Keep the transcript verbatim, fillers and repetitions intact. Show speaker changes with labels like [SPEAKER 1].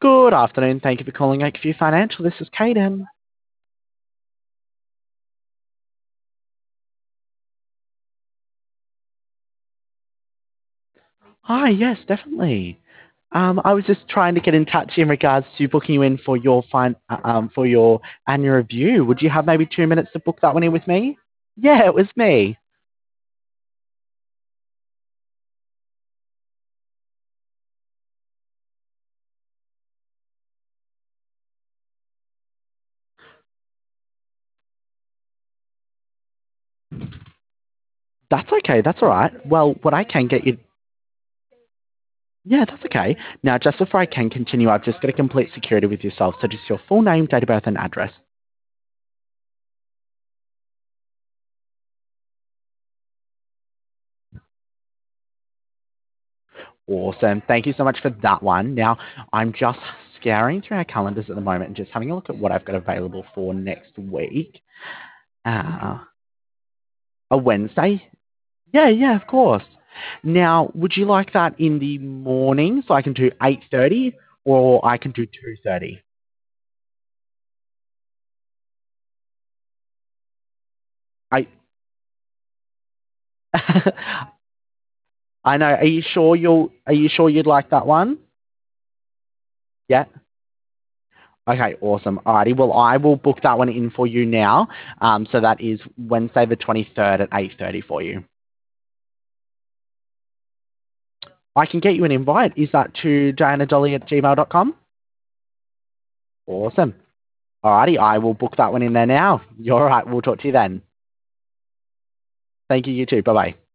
[SPEAKER 1] Good afternoon. Thank you for calling Oakview Financial. This is Caden. Hi, yes, definitely. Um, I was just trying to get in touch in regards to booking you in for your fine, uh, um, for your annual review. Would you have maybe two minutes to book that one in with me? Yeah, it was me. That's okay. That's all right. Well, what I can get you. Yeah, that's okay. Now, just before I can continue, I've just got to complete security with yourself. So just your full name, date of birth, and address. Awesome. Thank you so much for that one. Now, I'm just scouring through our calendars at the moment and just having a look at what I've got available for next week. Uh, a Wednesday? Yeah, yeah, of course. Now, would you like that in the morning so I can do eight thirty or I can do two thirty? I I know. Are you sure you'll are you sure you'd like that one? Yeah. Okay, awesome. Alrighty, well I will book that one in for you now. Um, so that is Wednesday the twenty-third at eight thirty for you. I can get you an invite. Is that to diana dolly at gmail dot com? Awesome. Alrighty, I will book that one in there now. You're all right. We'll talk to you then. Thank you, you too. Bye bye.